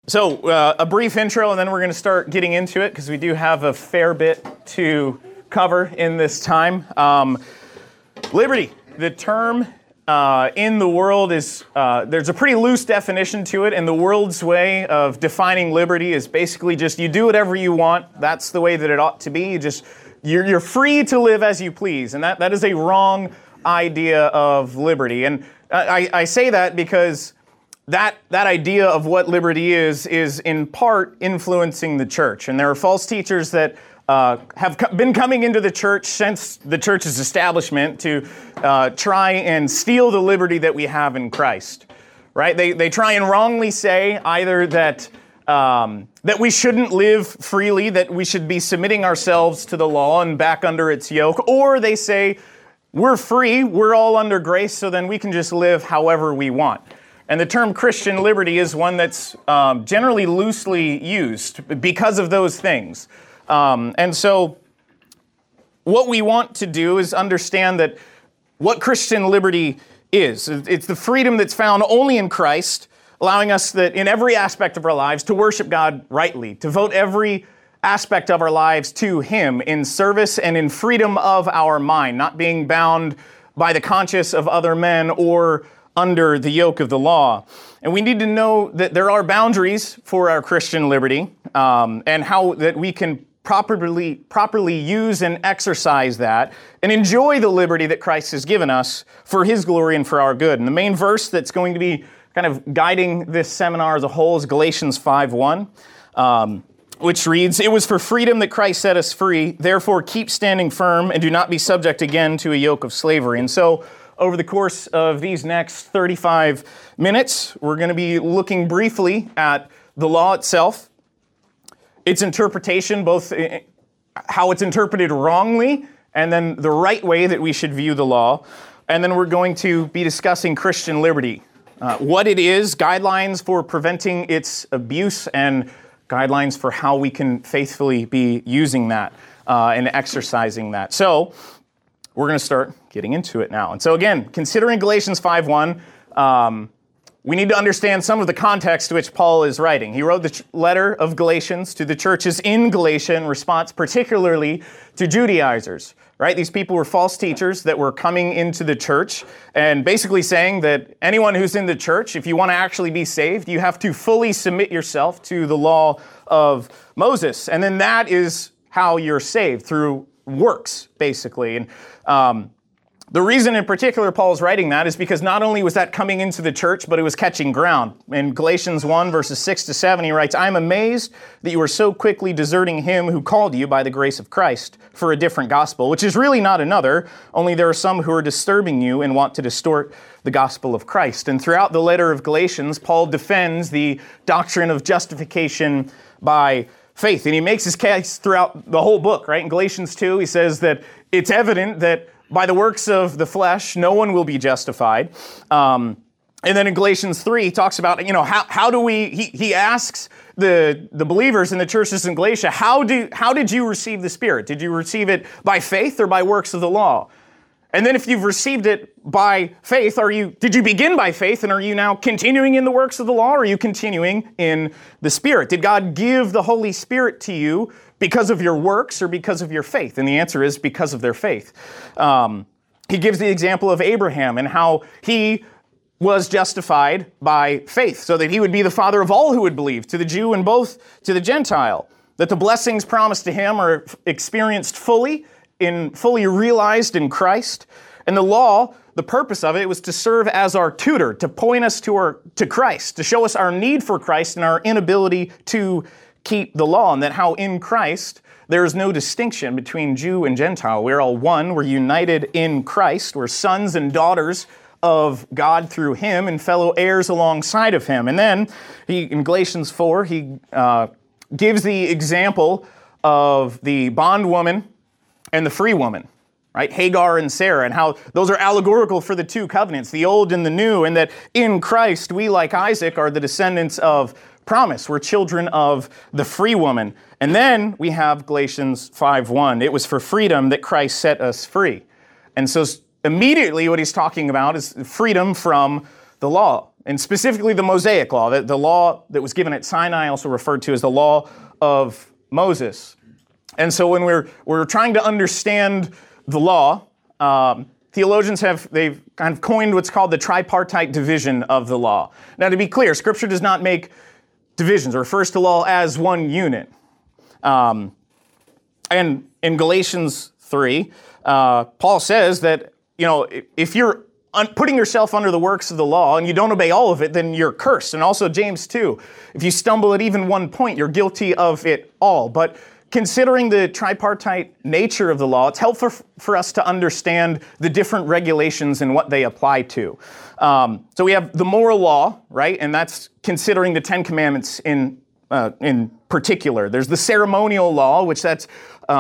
A brief intro, and then we're going to start getting into it because we do have a fair bit to cover in this time. Liberty, the term in the world is, there's a pretty loose definition to it, and the world's way of defining liberty is basically just you do whatever you want. That's the way that it ought to be. You're free to live as you please, and that is a wrong idea of liberty. And I say that because that idea of what liberty is in part influencing the church. And there are false teachers that have been coming into the church since the church's establishment to try and steal the liberty that we have in Christ. Right? They try and wrongly say either that we shouldn't live freely, that we should be submitting ourselves to the law and back under its yoke, or they say we're free, we're all under grace, so then we can just live however we want. And the term Christian liberty is one that's generally loosely used because of those things. And so what we want to do is understand that what Christian liberty is. It's the freedom that's found only in Christ, allowing us that in every aspect of our lives to worship God rightly, to devote every aspect of our lives to Him in service and in freedom of our mind, not being bound by the conscience of other men or under the yoke of the law. And we need to know that there are boundaries for our Christian liberty, and how that we can properly use and exercise that and enjoy the liberty that Christ has given us for His glory and for our good. And the main verse that's going to be kind of guiding this seminar as a whole is Galatians 5:1, which reads, "It was for freedom that Christ set us free. Therefore keep standing firm and do not be subject again to a yoke of slavery." And so over the course of these next 35 minutes, we're going to be looking briefly at the law itself, its interpretation, both how it's interpreted wrongly, and then the right way that we should view the law. And then we're going to be discussing Christian liberty, what it is, guidelines for preventing its abuse, and guidelines for how we can faithfully be using that and exercising that. So we're going to start getting into it now. And so again, considering Galatians 5:1, we need to understand some of the context to which Paul is writing. He wrote the letter of Galatians to the churches in Galatia in response particularly to Judaizers, right? These people were false teachers that were coming into the church and basically saying that anyone who's in the church, if you want to actually be saved, you have to fully submit yourself to the law of Moses. And then that is how you're saved, through works, basically. And the reason in particular Paul's writing that is because not only was that coming into the church, but it was catching ground. In Galatians 1, verses 6-7, he writes, "I am amazed that you are so quickly deserting Him who called you by the grace of Christ for a different gospel, which is really not another, only there are some who are disturbing you and want to distort the gospel of Christ." And throughout the letter of Galatians, Paul defends the doctrine of justification by faith. And he makes his case throughout the whole book, right? In Galatians 2, he says that it's evident that by the works of the flesh, no one will be justified. And then in Galatians 3, he talks about, how do we, he asks the believers in the churches in Galatia, how did you receive the Spirit? Did you receive it by faith or by works of the law? And then if you've received it by faith, did you begin by faith, and are you now continuing in the works of the law, or are you continuing in the Spirit? Did God give the Holy Spirit to you because of your works or because of your faith? And the answer is because of their faith. He gives the example of Abraham and how he was justified by faith so that he would be the father of all who would believe, to the Jew and both to the Gentile, that the blessings promised to him are experienced fully realized in Christ. And the law, the purpose of it was to serve as our tutor, to point us to Christ, to show us our need for Christ and our inability to keep the law, and that how in Christ there is no distinction between Jew and Gentile. We're all one. We're united in Christ. We're sons and daughters of God through Him and fellow heirs alongside of Him. And then in Galatians 4, he gives the example of the bondwoman and the free woman, right? Hagar and Sarah, and how those are allegorical for the two covenants, the old and the new, and that in Christ we, like Isaac, are the descendants of promise. We're children of the free woman. And then we have Galatians 5:1. It was for freedom that Christ set us free. And so immediately what he's talking about is freedom from the law. and specifically the Mosaic law, the law that was given at Sinai, also referred to as the law of Moses. And so when we're trying to understand the law, theologians they've kind of coined what's called the tripartite division of the law. Now, to be clear, Scripture does not make divisions. It refers to law as one unit. And in Galatians 3, Paul says that, if you're putting yourself under the works of the law and you don't obey all of it, then you're cursed. And also James 2, if you stumble at even one point, you're guilty of it all. But considering the tripartite nature of the law, it's helpful for us to understand the different regulations and what they apply to. So we have the moral law, right? And that's considering the Ten Commandments in particular. There's the ceremonial law, which that's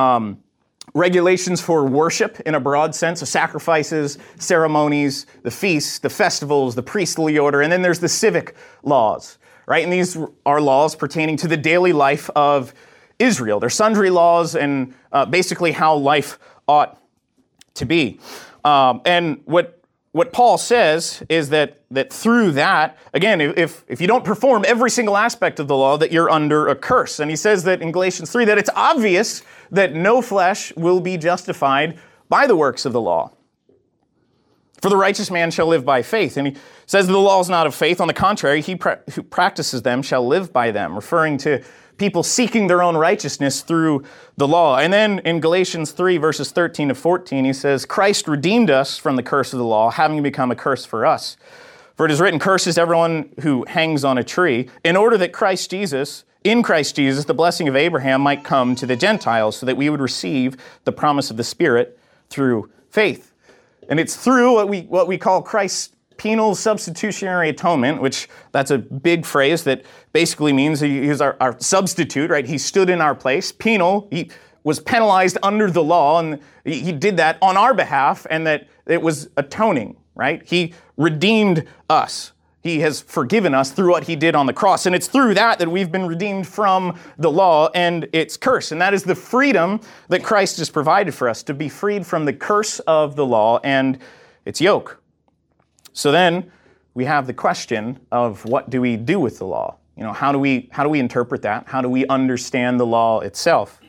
regulations for worship in a broad sense, of sacrifices, ceremonies, the feasts, the festivals, the priestly order. And then there's the civic laws, right? And these are laws pertaining to the daily life of Israel. They're sundry laws and basically how life ought to be. And what Paul says is that through that, again, if you don't perform every single aspect of the law, that you're under a curse. And he says that in Galatians 3 that it's obvious that no flesh will be justified by the works of the law. For the righteous man shall live by faith. And he says the law is not of faith. On the contrary, he who practices them shall live by them, referring to people seeking their own righteousness through the law. And then in Galatians 3, verses 13 to 14, he says, Christ redeemed us from the curse of the law, having become a curse for us. For it is written, cursed is everyone who hangs on a tree, in order that in Christ Jesus, the blessing of Abraham might come to the Gentiles, so that we would receive the promise of the Spirit through faith. And it's through what we call Christ's penal substitutionary atonement, which that's a big phrase that basically means he is our substitute, right? He stood in our place. Penal, he was penalized under the law, and he did that on our behalf, and that it was atoning, right? He redeemed us. He has forgiven us through what he did on the cross. And it's through that we've been redeemed from the law and its curse. And that is the freedom that Christ has provided for us, to be freed from the curse of the law and its yoke. So then we have the question of, what do we do with the law? How do we interpret that? How do we understand the law itself?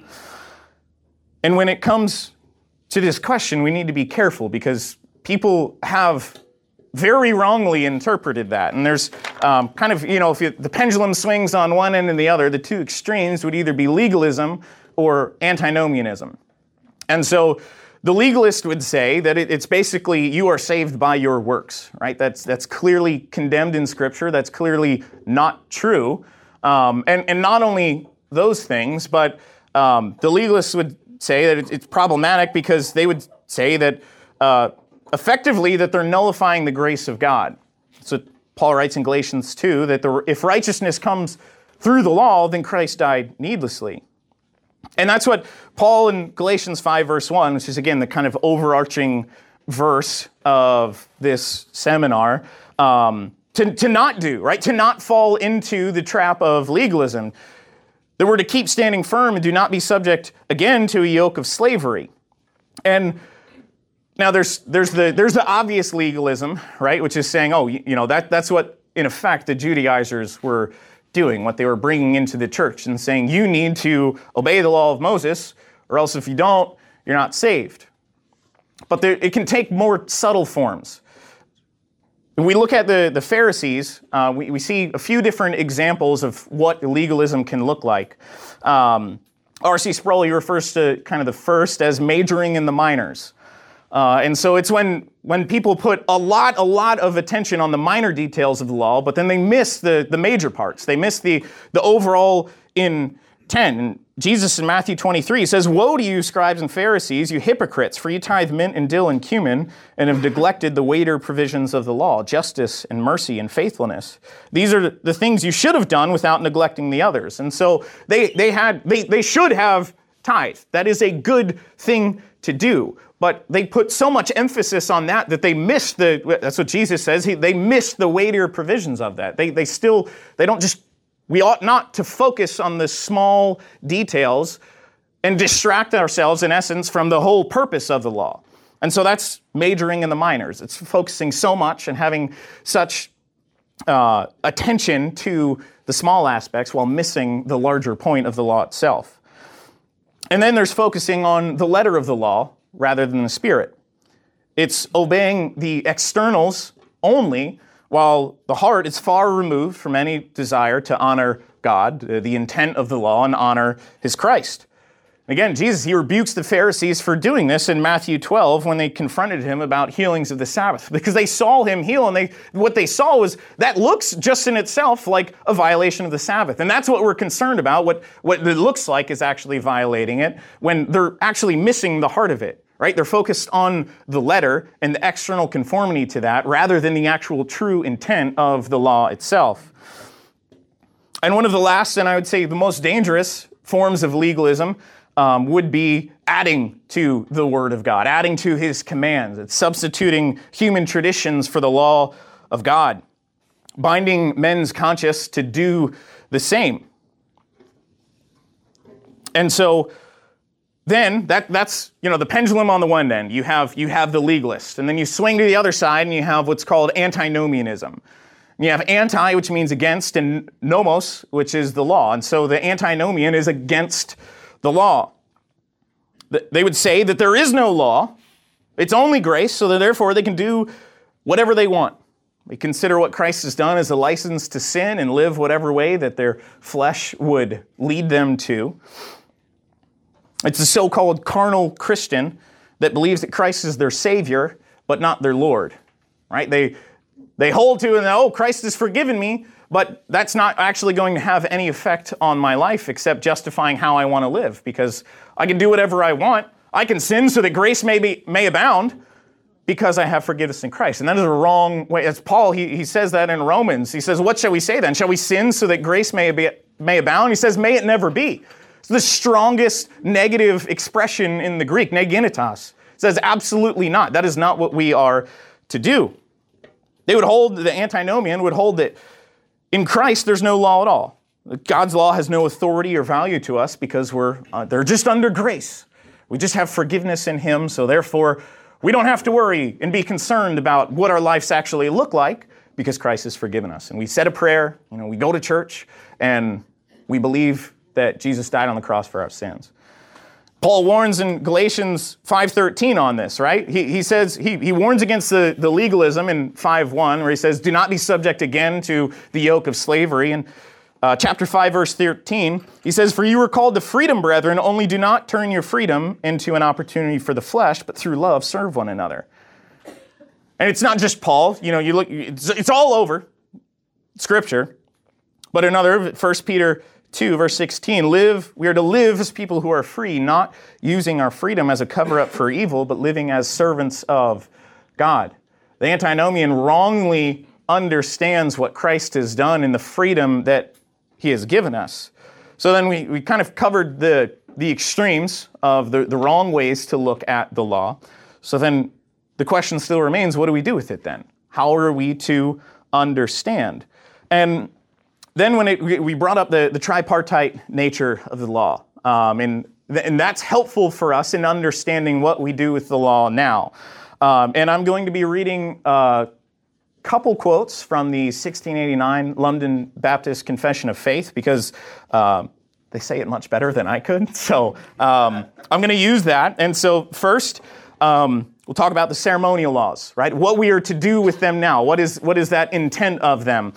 And when it comes to this question, we need to be careful, because people have very wrongly interpreted that. And there's if the pendulum swings on one end and the other, the two extremes would either be legalism or antinomianism. And so the legalist would say that it's basically you are saved by your works, right? That's clearly condemned in Scripture. That's clearly not true. And not only those things, but the legalists would say that it's problematic, because they would say that effectively that they're nullifying the grace of God. So Paul writes in Galatians 2 that if righteousness comes through the law, then Christ died needlessly. And that's what Paul in Galatians 5, verse 1, which is, again, the kind of overarching verse of this seminar, to not do, right? To not fall into the trap of legalism. That we're to keep standing firm and do not be subject, again, to a yoke of slavery. And now there's the obvious legalism, right? Which is saying, that's what, in effect, the Judaizers were doing, what they were bringing into the church, and saying you need to obey the law of Moses, or else if you don't, you're not saved. But it can take more subtle forms. When we look at the Pharisees, we see a few different examples of what legalism can look like. R.C. Sproul refers to kind of the first as majoring in the minors. And so it's when people put a lot of attention on the minor details of the law, but then they miss the major parts. They miss the overall intent. And Jesus in Matthew 23 says, "Woe to you, scribes and Pharisees, you hypocrites, for you tithe mint and dill and cumin, and have neglected the weightier provisions of the law, justice and mercy and faithfulness. These are the things you should have done without neglecting the others." And so they should have tithe. That is a good thing to do. But they put so much emphasis on that they missed that's what Jesus says, they missed the weightier provisions of that. We ought not to focus on the small details and distract ourselves, in essence, from the whole purpose of the law. And so that's majoring in the minors. It's focusing so much and having such attention to the small aspects while missing the larger point of the law itself. And then there's focusing on the letter of the law rather than the spirit. It's obeying the externals only, while the heart is far removed from any desire to honor God, the intent of the law, and honor his Christ. Again, Jesus, he rebukes the Pharisees for doing this in Matthew 12 when they confronted him about healings of the Sabbath, because they saw him heal, and what they saw was that looks just in itself like a violation of the Sabbath. And that's what we're concerned about. What it looks like is actually violating it when they're actually missing the heart of it, right? They're focused on the letter and the external conformity to that rather than the actual true intent of the law itself. And one of the last, and I would say the most dangerous forms of legalism would be adding to the Word of God, adding to his commands. It's substituting human traditions for the law of God, binding men's conscience to do the same. And so then that's the pendulum on the one end. You have the legalist, and then you swing to the other side and you have what's called antinomianism. You have anti, which means against, and nomos, which is the law. And so the antinomian is against the law. They would say that there is no law. It's only grace, so that therefore they can do whatever they want. They consider what Christ has done as a license to sin and live whatever way that their flesh would lead them to. It's a so-called carnal Christian that believes that Christ is their Savior, but not their Lord, right? They hold to, and Christ has forgiven me, but that's not actually going to have any effect on my life except justifying how I want to live, because I can do whatever I want. I can sin so that grace may abound because I have forgiveness in Christ. And that is a wrong way. As Paul, he says that in Romans. He says, what shall we say then? Shall we sin so that grace may abound? He says, may it never be. It's the strongest negative expression in the Greek, negenitas. It says absolutely not. That is not what we are to do. The antinomian would hold that in Christ, there's no law at all. God's law has no authority or value to us because they're just under grace. We just have forgiveness in him, so therefore we don't have to worry and be concerned about what our lives actually look like because Christ has forgiven us. And we said a prayer, we go to church, and we believe that Jesus died on the cross for our sins. Paul warns in Galatians 5:13 on this, right? He says, he warns against the legalism in 5:1, where he says, do not be subject again to the yoke of slavery. And chapter 5, verse 13, he says, for you were called to freedom, brethren, only do not turn your freedom into an opportunity for the flesh, but through love serve one another. And it's not just Paul, it's all over Scripture. But another, 1 Peter 2, verse 16, we are to live as people who are free, not using our freedom as a cover-up for evil, but living as servants of God. The antinomian wrongly understands what Christ has done and the freedom that he has given us. So then we kind of covered the extremes of the wrong ways to look at the law. So then the question still remains, what do we do with it then? How are we to understand? And then we brought up the tripartite nature of the law, and that's helpful for us in understanding what we do with the law now. And I'm going to be reading a couple quotes from the 1689 London Baptist Confession of Faith, because they say it much better than I could. So I'm going to use that. And so first, we'll talk about the ceremonial laws, right? What we are to do with them now. What is that intent of them?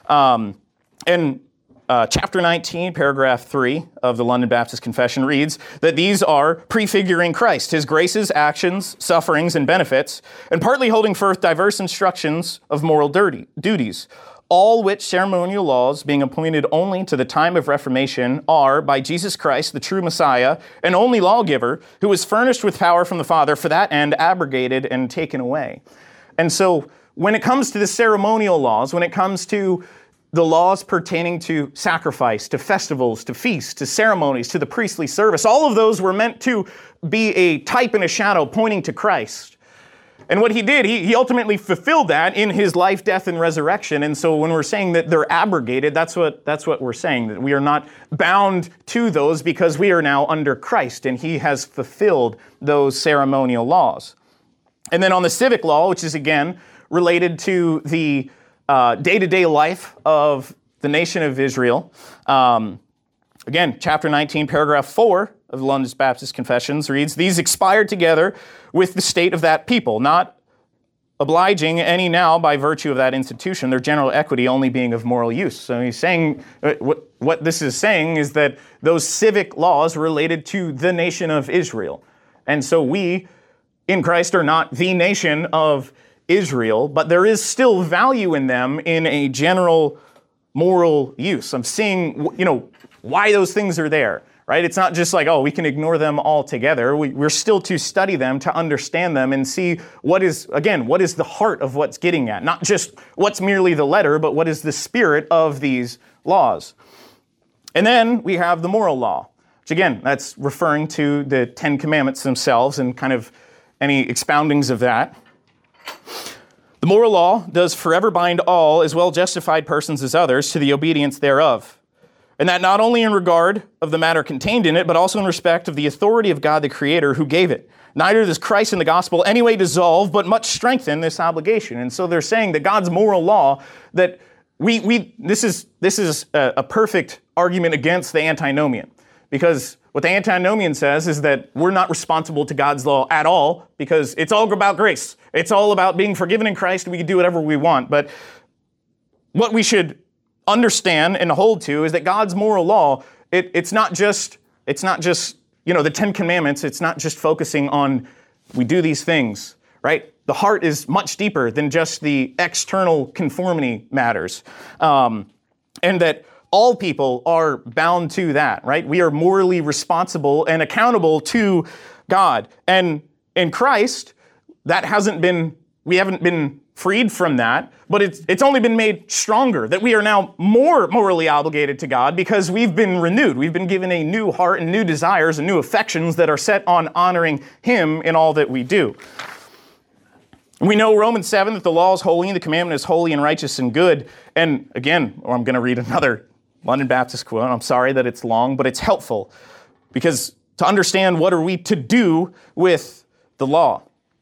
And chapter 19, paragraph 3 of the London Baptist Confession reads that these are prefiguring Christ, his graces, actions, sufferings, and benefits, and partly holding forth diverse instructions of moral duties, all which ceremonial laws, being appointed only to the time of Reformation, are, by Jesus Christ, the true Messiah, and only lawgiver, who was furnished with power from the Father for that end, abrogated and taken away. And so when it comes to the ceremonial laws, when it comes to the laws pertaining to sacrifice, to festivals, to feasts, to ceremonies, to the priestly service, all of those were meant to be a type and a shadow pointing to Christ. And what he did, he ultimately fulfilled that in his life, death, and resurrection. And so when we're saying that they're abrogated, that's what we're saying, that we are not bound to those because we are now under Christ, and he has fulfilled those ceremonial laws. And then on the civic law, which is again related to the day-to-day life of the nation of Israel. Again, chapter 19, paragraph 4 of the London Baptist Confessions reads, "These expired together with the state of that people, not obliging any now by virtue of that institution, their general equity only being of moral use." So he's saying, what this is saying is that those civic laws related to the nation of Israel. And so we, in Christ, are not the nation of Israel, but there is still value in them in a general moral use. I'm seeing, why those things are there, right? It's not just like, we can ignore them altogether. We're still to study them, to understand them, and see what is the heart of what's getting at. Not just what's merely the letter, but what is the spirit of these laws. And then we have the moral law, which again, that's referring to the Ten Commandments themselves and kind of any expoundings of that. The moral law does forever bind all, as well justified persons as others, to the obedience thereof. And that not only in regard of the matter contained in it, but also in respect of the authority of God the Creator who gave it. Neither does Christ in the gospel any way dissolve, but much strengthen this obligation. And so they're saying that God's moral law, that this is a perfect argument against the antinomian. Because what the antinomian says is that we're not responsible to God's law at all, because it's all about grace. It's all about being forgiven in Christ. We can do whatever we want. But what we should understand and hold to is that God's moral law, it's not just the Ten Commandments. It's not just focusing on we do these things, right? The heart is much deeper than just the external conformity matters, and that all people are bound to that, right? We are morally responsible and accountable to God, and in Christ, we haven't been freed from that, but it's only been made stronger, that we are now more morally obligated to God because we've been renewed. We've been given a new heart and new desires and new affections that are set on honoring Him in all that we do. We know Romans 7 that the law is holy and the commandment is holy and righteous and good. And again, I'm going to read another London Baptist quote. I'm sorry that it's long, but it's helpful because to understand what are we to do with the law.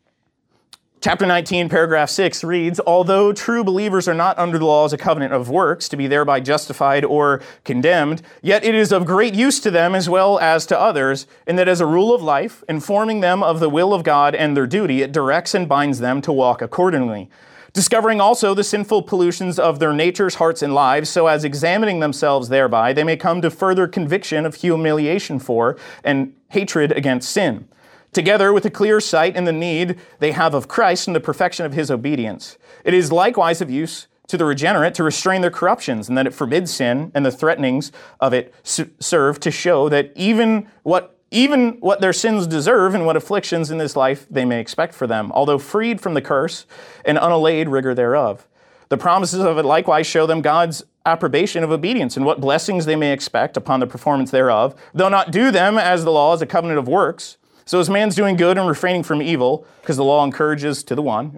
Chapter 19, paragraph 6 reads, "Although true believers are not under the law as a covenant of works, to be thereby justified or condemned, yet it is of great use to them as well as to others, in that as a rule of life, informing them of the will of God and their duty, it directs and binds them to walk accordingly. Discovering also the sinful pollutions of their natures, hearts, and lives, so as examining themselves thereby, they may come to further conviction of humiliation for and hatred against sin, together with a clear sight in the need they have of Christ and the perfection of His obedience. It is likewise of use to the regenerate to restrain their corruptions, and that it forbids sin, and the threatenings of it serve to show that even what their sins deserve and what afflictions in this life they may expect for them, although freed from the curse and unallayed rigor thereof. The promises of it likewise show them God's approbation of obedience and what blessings they may expect upon the performance thereof, though not do them as the law is a covenant of works. So as man's doing good and refraining from evil, because the law encourages to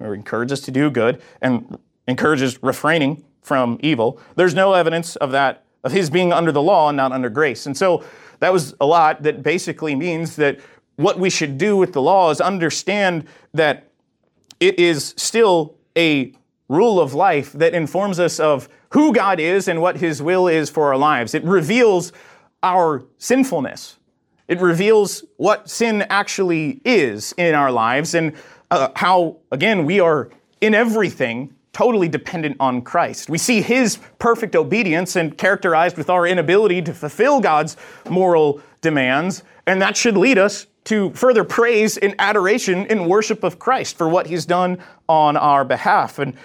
do good and encourages refraining from evil, there's no evidence of his being under the law and not under grace. And so that was a lot that basically means that what we should do with the law is understand that it is still a rule of life that informs us of who God is and what His will is for our lives. It reveals our sinfulness. It reveals what sin actually is in our lives and how, again, we are in everything totally dependent on Christ. We see His perfect obedience and characterized with our inability to fulfill God's moral demands, and that should lead us to further praise and adoration and worship of Christ for what He's done on our behalf. And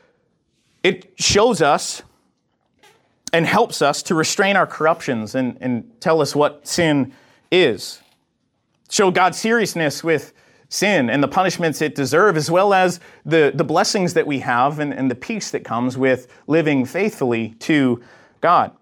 it shows us and helps us to restrain our corruptions and tell us what sin is. Show God's seriousness with sin and the punishments it deserves, as well as the blessings that we have and the peace that comes with living faithfully to God.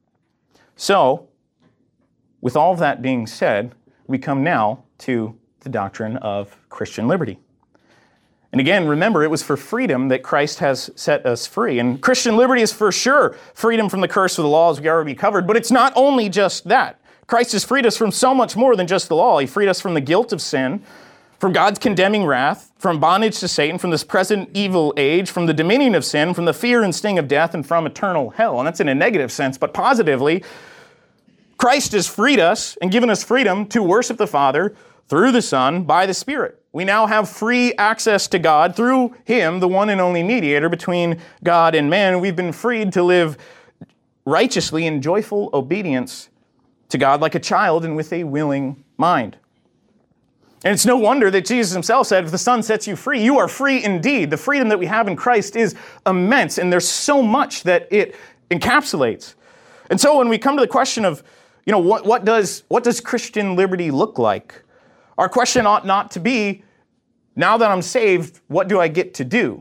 So, with all of that being said, we come now to the doctrine of Christian liberty. And again, remember, it was for freedom that Christ has set us free. And Christian liberty is for sure freedom from the curse of the law, as we already covered, but it's not only just that. Christ has freed us from so much more than just the law. He freed us from the guilt of sin, from God's condemning wrath, from bondage to Satan, from this present evil age, from the dominion of sin, from the fear and sting of death, and from eternal hell. And that's in a negative sense, but positively, Christ has freed us and given us freedom to worship the Father through the Son by the Spirit. We now have free access to God through Him, the one and only mediator between God and man. We've been freed to live righteously in joyful obedience to God like a child and with a willing mind. And it's no wonder that Jesus himself said, if the Son sets you free, you are free indeed. The freedom that we have in Christ is immense, and there's so much that it encapsulates. And so when we come to the question of, what does Christian liberty look like? Our question ought not to be, now that I'm saved, what do I get to do?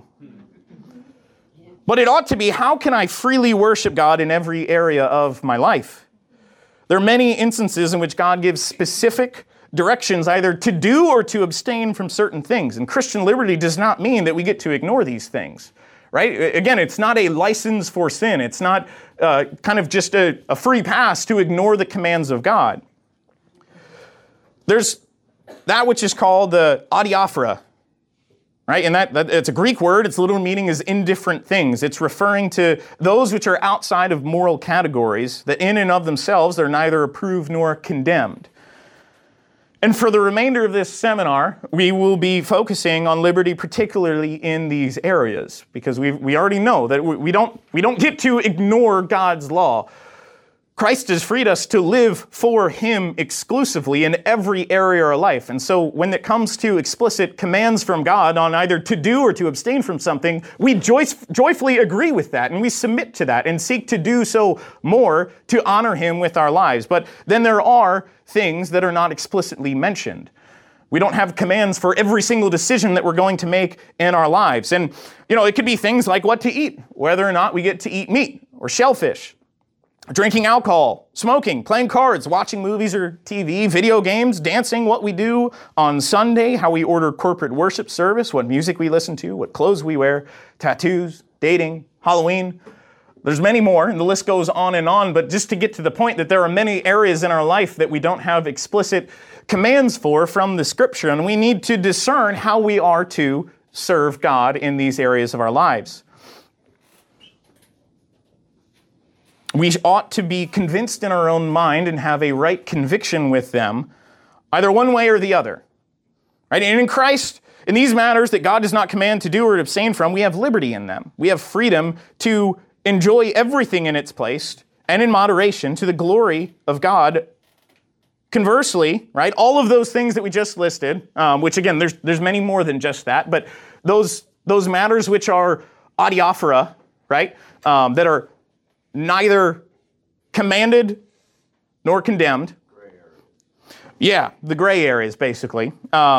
But it ought to be, how can I freely worship God in every area of my life? There are many instances in which God gives specific directions either to do or to abstain from certain things. And Christian liberty does not mean that we get to ignore these things, right? Again, it's not a license for sin. It's not kind of just a free pass to ignore the commands of God. There's that which is called the adiaphora, right? And that it's a Greek word. Its literal meaning is indifferent things. It's referring to those which are outside of moral categories, that in and of themselves they're neither approved nor condemned. And for the remainder of this seminar, we will be focusing on liberty, particularly in these areas, because we already know that we don't get to ignore God's law. Christ has freed us to live for Him exclusively in every area of our life. And so when it comes to explicit commands from God on either to do or to abstain from something, we joyfully agree with that, and we submit to that and seek to do so more to honor Him with our lives. But then there are things that are not explicitly mentioned. We don't have commands for every single decision that we're going to make in our lives. And, it could be things like what to eat, whether or not we get to eat meat or shellfish. Drinking alcohol, smoking, playing cards, watching movies or TV, video games, dancing, what we do on Sunday, how we order corporate worship service, what music we listen to, what clothes we wear, tattoos, dating, Halloween. There's many more, and the list goes on, but just to get to the point that there are many areas in our life that we don't have explicit commands for from the Scripture, and we need to discern how we are to serve God in these areas of our lives. We ought to be convinced in our own mind and have a right conviction with them, either one way or the other. Right? And in Christ, in these matters that God does not command to do or abstain from, we have liberty in them. We have freedom to enjoy everything in its place and in moderation to the glory of God. Conversely, right, all of those things that we just listed, which again, there's many more than just that, but those matters which are adiaphora, right, that are neither commanded nor condemned. Yeah, the gray areas, basically.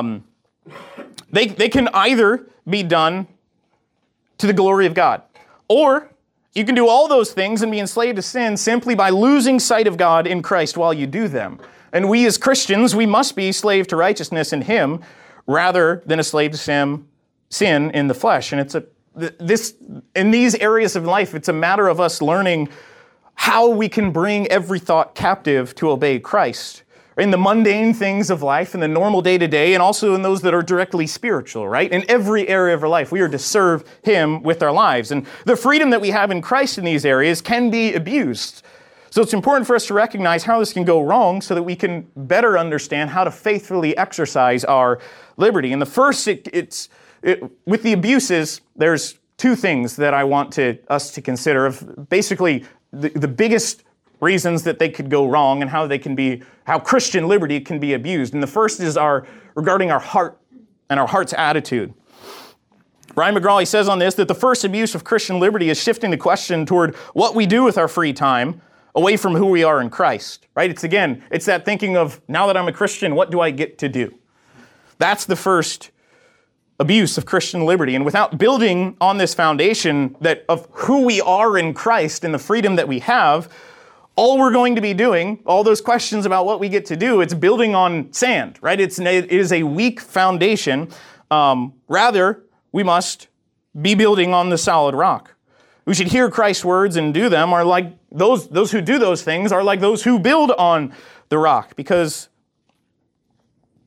They can either be done to the glory of God, or you can do all those things and be enslaved to sin simply by losing sight of God in Christ while you do them. And we as Christians, we must be slave to righteousness in Him rather than a slave to sin in the flesh. And in these areas of life, it's a matter of us learning how we can bring every thought captive to obey Christ. In the mundane things of life, in the normal day-to-day, and also in those that are directly spiritual, right? In every area of our life, we are to serve Him with our lives. And the freedom that we have in Christ in these areas can be abused. So it's important for us to recognize how this can go wrong so that we can better understand how to faithfully exercise our liberty. And the first, with the abuses, there's two things that I want us to consider of basically the biggest reasons that they could go wrong and how Christian liberty can be abused. And the first is regarding our heart and our heart's attitude. Brian McGrawley says on this that the first abuse of Christian liberty is shifting the question toward what we do with our free time away from who we are in Christ, right? It's that thinking of, now that I'm a Christian, what do I get to do? That's the first abuse of Christian liberty. And without building on this foundation of who we are in Christ and the freedom that we have, all we're going to be doing, all those questions about what we get to do, it's building on sand, right? It is a weak foundation. Rather, we must be building on the solid rock. We should hear Christ's words and do them, are like those who do those things are like those who build on the rock, because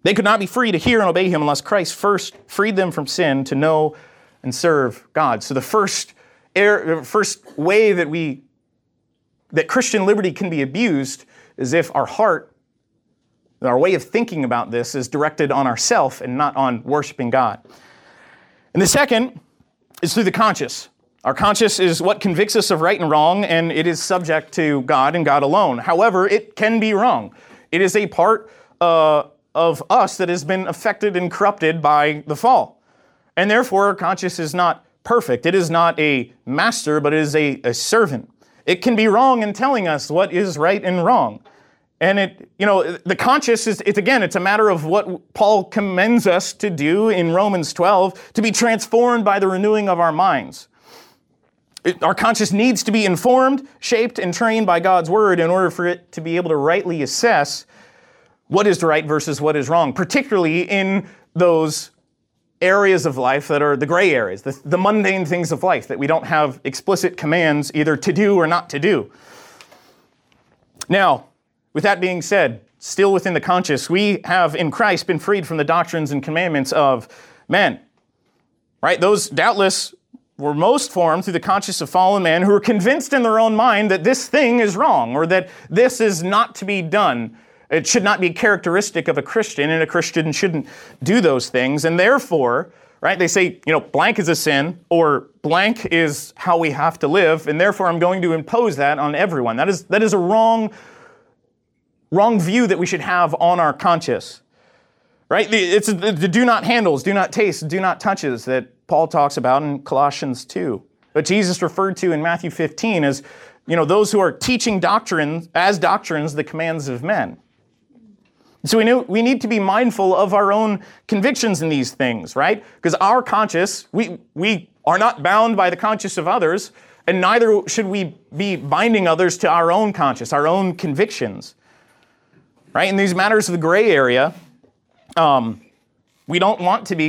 They could not be free to hear and obey him unless Christ first freed them from sin to know and serve God. So the first way that Christian liberty can be abused is if our heart, our way of thinking about this is directed on ourself and not on worshiping God. And the second is through the conscience. Our conscience is what convicts us of right and wrong, and it is subject to God and God alone. However, it can be wrong. It is a part of us that has been affected and corrupted by the fall. And therefore, our conscience is not perfect. It is not a master, but it is a servant. It can be wrong in telling us what is right and wrong. And the conscience it's a matter of what Paul commends us to do in Romans 12, to be transformed by the renewing of our minds. Our conscience needs to be informed, shaped, and trained by God's word in order for it to be able to rightly assess what is right versus what is wrong, particularly in those areas of life that are the gray areas, the mundane things of life that we don't have explicit commands either to do or not to do. Now, with that being said, still within the conscience, we have in Christ been freed from the doctrines and commandments of men. Right? Those doubtless were most formed through the conscience of fallen men who are convinced in their own mind that this thing is wrong or that this is not to be done. It should not be characteristic of a Christian, and a Christian shouldn't do those things. And therefore, right, they say, blank is a sin, or blank is how we have to live, and therefore I'm going to impose that on everyone. That is a wrong view that we should have on our conscience. Right? It's the do not handles, do not taste, do not touches that Paul talks about in Colossians 2. But Jesus referred to in Matthew 15 as, those who are teaching doctrines the commands of men. So we need to be mindful of our own convictions in these things, right? Because our conscience, we are not bound by the conscience of others, and neither should we be binding others to our own conscience, our own convictions. Right? In these matters of the gray area, we don't want to be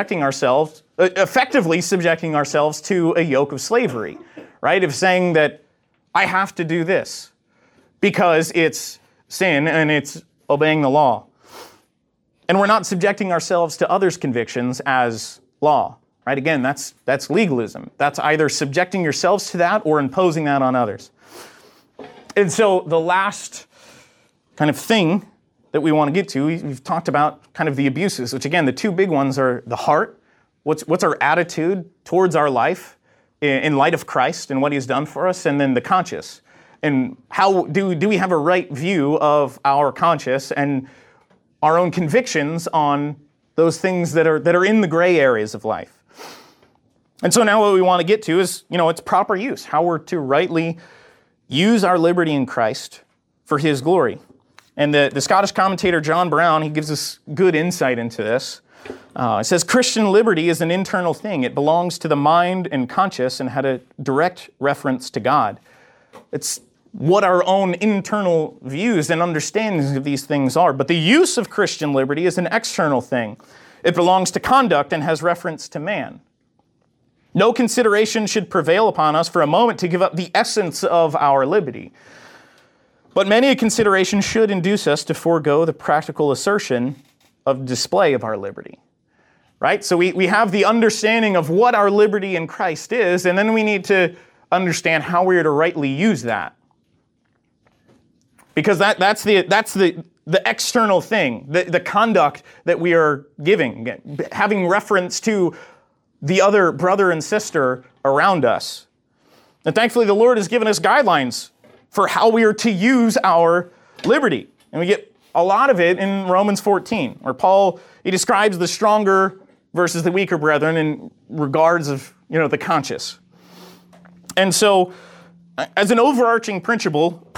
effectively subjecting ourselves to a yoke of slavery, right? Of saying that I have to do this because it's sin and it's obeying the law. And we're not subjecting ourselves to others' convictions as law, right? Again, that's legalism. That's either subjecting yourselves to that or imposing that on others. And so the last kind of thing that we want to get to, we've talked about kind of the abuses, which again, the two big ones are the heart. What's our attitude towards our life in light of Christ and what He's done for us, and then the conscience. And how do we have a right view of our conscience and our own convictions on those things that are in the gray areas of life? And so now what we want to get to is, it's proper use, how we're to rightly use our liberty in Christ for His glory. And the Scottish commentator John Brown, he gives us good insight into this. It says, Christian liberty is an internal thing. It belongs to the mind and conscience and had a direct reference to God. It's what our own internal views and understandings of these things are. But the use of Christian liberty is an external thing. It belongs to conduct and has reference to man. No consideration should prevail upon us for a moment to give up the essence of our liberty. But many a consideration should induce us to forego the practical assertion of display of our liberty. Right? So we have the understanding of what our liberty in Christ is, and then we need to understand how we are to rightly use that. Because that's the external thing, the conduct that we are giving, having reference to the other brother and sister around us. And thankfully, the Lord has given us guidelines for how we are to use our liberty. And we get a lot of it in Romans 14, where Paul, he describes the stronger versus the weaker brethren in regards of, the conscience. And so, as an overarching principle,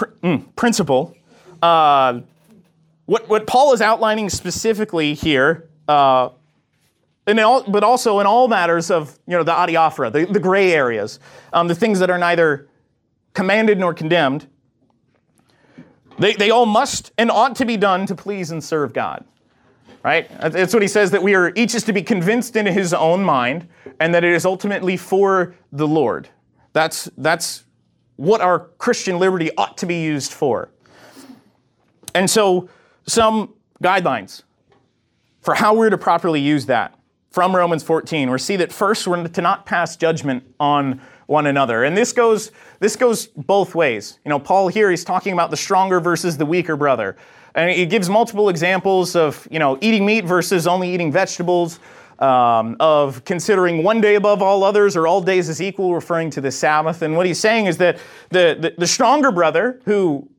what Paul is outlining specifically here, but also in all matters of, the adiaphora, the gray areas, the things that are neither commanded nor condemned, they all must and ought to be done to please and serve God. Right? That's what he says, that each is to be convinced in his own mind, and that it is ultimately for the Lord. That's what our Christian liberty ought to be used for. And so, some guidelines. for how we're to properly use that from Romans 14. We see that first we're to not pass judgment on one another. And this goes both ways. Paul here, he's talking about the stronger versus the weaker brother. And he gives multiple examples of, eating meat versus only eating vegetables, of considering one day above all others or all days as equal, referring to the Sabbath. And what he's saying is that the stronger brother who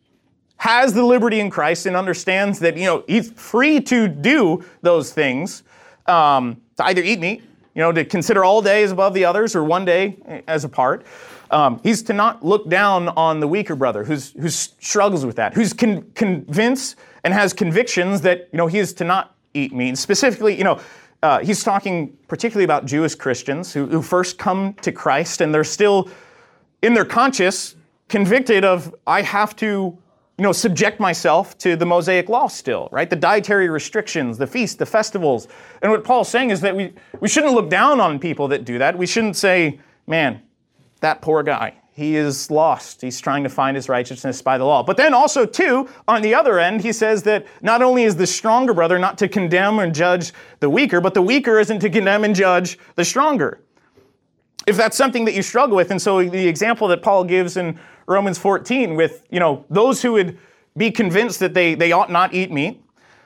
has the liberty in Christ and understands that, he's free to do those things, to either eat meat, to consider all days above the others or one day as apart. He's to not look down on the weaker brother who struggles with that, who's convinced and has convictions that, he is to not eat meat. Specifically, he's talking particularly about Jewish Christians who first come to Christ and they're still, in their conscience, convicted of, I have to, subject myself to the Mosaic law still, right? The dietary restrictions, the feasts, the festivals. And what Paul's saying is that we shouldn't look down on people that do that. We shouldn't say, man, that poor guy, he is lost. He's trying to find his righteousness by the law. But then also, too, on the other end, he says that not only is the stronger brother not to condemn and judge the weaker, but the weaker isn't to condemn and judge the stronger. If that's something that you struggle with, and so the example that Paul gives in Romans 14 with, those who would be convinced that they ought not eat meat,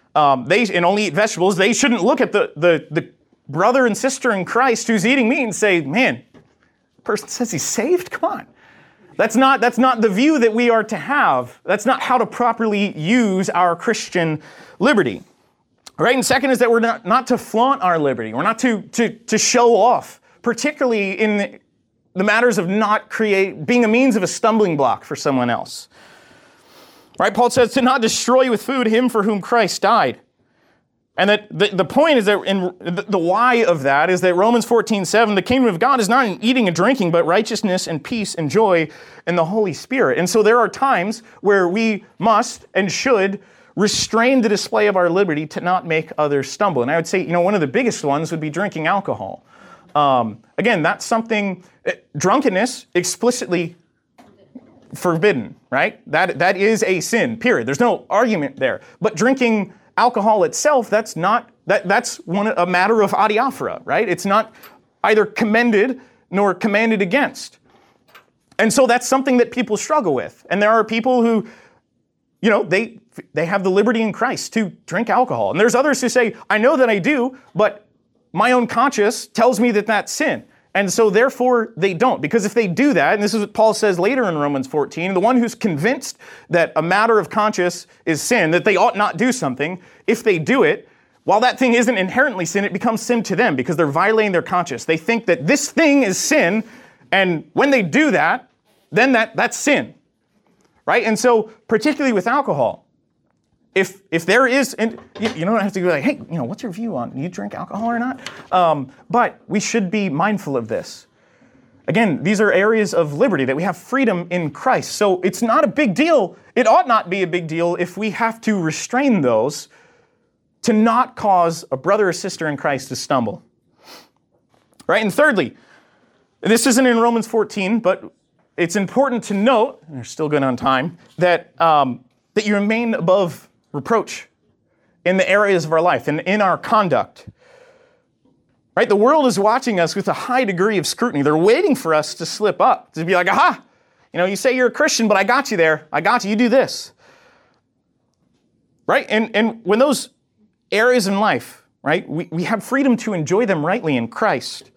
and only eat vegetables, they shouldn't look at the brother and sister in Christ who's eating meat and say, man, the person says he's saved? Come on. That's not the view that we are to have. That's not how to properly use our Christian liberty. Right? And second is that we're not to flaunt our liberty. We're not to show off, particularly in the matters of not being a means of a stumbling block for someone else. Right? Paul says to not destroy with food him for whom Christ died. And that the point is that the why of that is that Romans 14:7, the kingdom of God is not in eating and drinking, but righteousness and peace and joy in the Holy Spirit. And so there are times where we must and should restrain the display of our liberty to not make others stumble. And I would say, one of the biggest ones would be drinking alcohol. Again, that's something, drunkenness explicitly forbidden, right? That is a sin, period. There's no argument there. But drinking alcohol itself, that's a matter of adiaphora, right? It's not either commended nor commanded against. And so that's something that people struggle with. And there are people who, they have the liberty in Christ to drink alcohol. And there's others who say, I know that I do, but my own conscience tells me that that's sin. And so therefore they don't. Because if they do that, and this is what Paul says later in Romans 14, the one who's convinced that a matter of conscience is sin, that they ought not do something, if they do it, while that thing isn't inherently sin, it becomes sin to them because they're violating their conscience. They think that this thing is sin, and when they do that, then that's sin. Right? And so particularly with alcohol, if there is, and you don't have to go like, hey, what's your view on, do you drink alcohol or not? But we should be mindful of this. Again, these are areas of liberty that we have freedom in Christ. So it's not a big deal. It ought not be a big deal if we have to restrain those to not cause a brother or sister in Christ to stumble. Right? And thirdly, this isn't in Romans 14, but it's important to note, and we're still good on time, that you remain above reproach in the areas of our life and in our conduct. Right? The world is watching us with a high degree of scrutiny. They're waiting for us to slip up, to be like, aha, you say you're a Christian, but I got you there. I got you. You do this. Right? And when those areas in life, right, we have freedom to enjoy them rightly in Christ.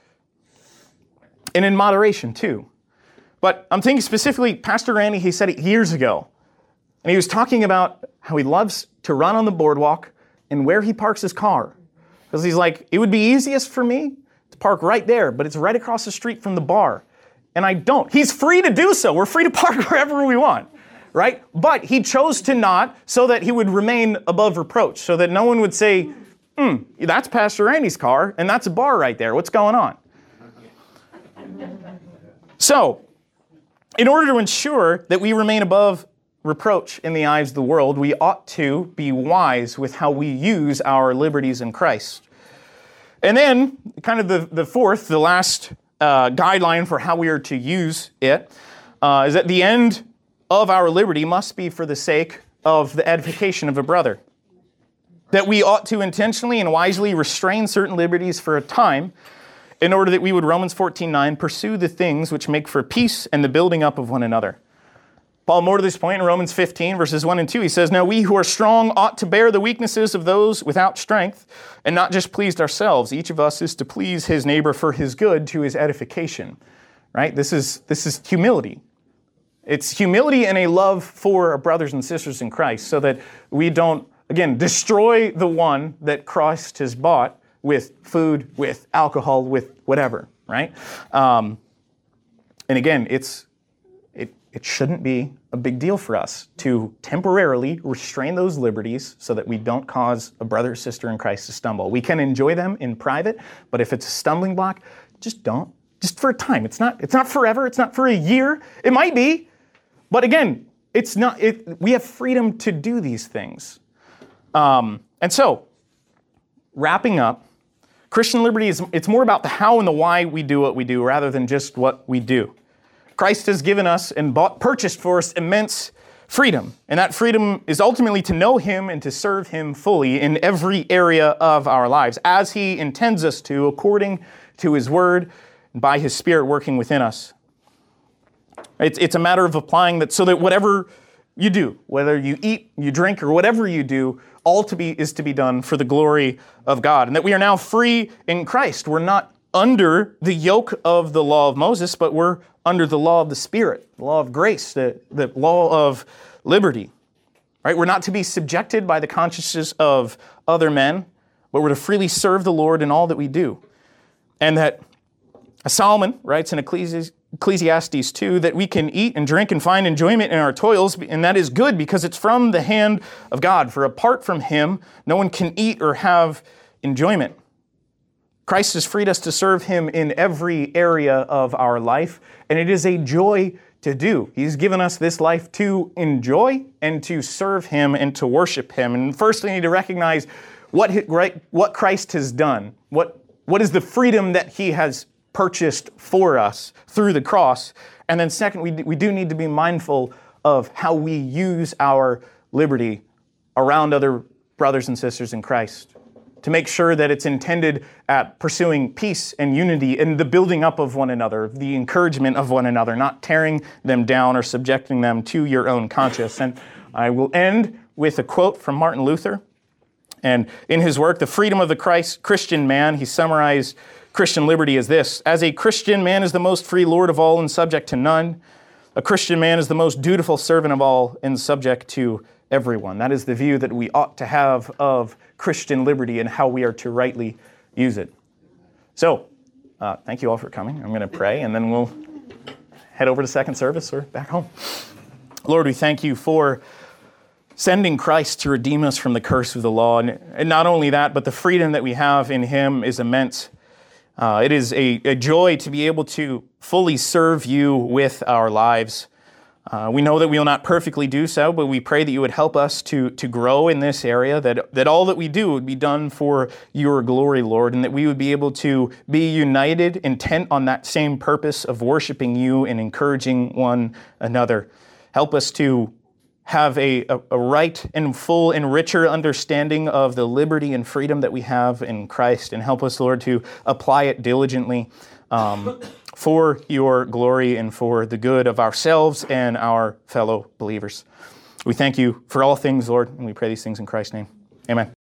And in moderation too. But I'm thinking specifically, Pastor Randy, he said it years ago. And he was talking about how he loves to run on the boardwalk and where he parks his car. Because he's like, it would be easiest for me to park right there, but it's right across the street from the bar. And I don't. He's free to do so. We're free to park wherever we want, right? But he chose to not so that he would remain above reproach, so that no one would say, that's Pastor Randy's car, and that's a bar right there. What's going on? So, in order to ensure that we remain above reproach in the eyes of the world, we ought to be wise with how we use our liberties in Christ. And then, kind of the last guideline for how we are to use it is that the end of our liberty must be for the sake of the edification of a brother. that we ought to intentionally and wisely restrain certain liberties for a time, in order that we would, Romans 14:9, pursue the things which make for peace and the building up of one another. Paul, more to this point, in Romans 15, verses 1 and 2, he says, "Now we who are strong ought to bear the weaknesses of those without strength, and not just pleased ourselves. Each of us is to please his neighbor for his good, to his edification." Right? This is humility. It's humility and a love for our brothers and sisters in Christ, so that we don't, again, destroy the one that Christ has bought with food, with alcohol, with whatever, right? And again, it shouldn't be a big deal for us to temporarily restrain those liberties so that we don't cause a brother or sister in Christ to stumble. We can enjoy them in private, but if it's a stumbling block, just don't. Just for a time. It's not forever. It's not for a year. It might be, but again, it's not. We have freedom to do these things. And so, wrapping up, Christian liberty it's more about the how and the why we do what we do rather than just what we do. Christ has given us and purchased for us immense freedom. And that freedom is ultimately to know him and to serve him fully in every area of our lives, as he intends us to, according to his word and by his Spirit working within us. It's a matter of applying that so that whatever you do, whether you eat, you drink, or whatever you do, is to be done for the glory of God. And that we are now free in Christ. We're not under the yoke of the law of Moses, but we're under the law of the Spirit, the law of grace, the law of liberty. Right? We're not to be subjected by the consciences of other men, but we're to freely serve the Lord in all that we do. And that Solomon writes in Ecclesiastes 2 that we can eat and drink and find enjoyment in our toils, and that is good because it's from the hand of God. For apart from him, no one can eat or have enjoyment. Christ has freed us to serve him in every area of our life, and it is a joy to do. He's given us this life to enjoy and to serve him and to worship him. And first we need to recognize what Christ has done. What is the freedom that he has purchased for us through the cross. And then second, we do need to be mindful of how we use our liberty around other brothers and sisters in Christ, to make sure that it's intended at pursuing peace and unity and the building up of one another, the encouragement of one another, not tearing them down or subjecting them to your own conscience. And I will end with a quote from Martin Luther. And in his work, The Freedom of the Christian Man, he summarized Christian liberty as this: "As a Christian, man is the most free lord of all and subject to none. A Christian man is the most dutiful servant of all and subject to everyone." That is the view that we ought to have of Christian liberty and how we are to rightly use it. So, thank you all for coming. I'm going to pray, and then we'll head over to second service or back home. Lord, we thank you for sending Christ to redeem us from the curse of the law. And not only that, but the freedom that we have in him is immense. It is a joy to be able to fully serve you with our lives. We know that we will not perfectly do so, but we pray that you would help us to grow in this area, that all that we do would be done for your glory, Lord, and that we would be able to be united, intent on that same purpose of worshiping you and encouraging one another. Help us to have a right and full and richer understanding of the liberty and freedom that we have in Christ, and help us, Lord, to apply it diligently for your glory and for the good of ourselves and our fellow believers. We thank you for all things, Lord, and we pray these things in Christ's name. Amen.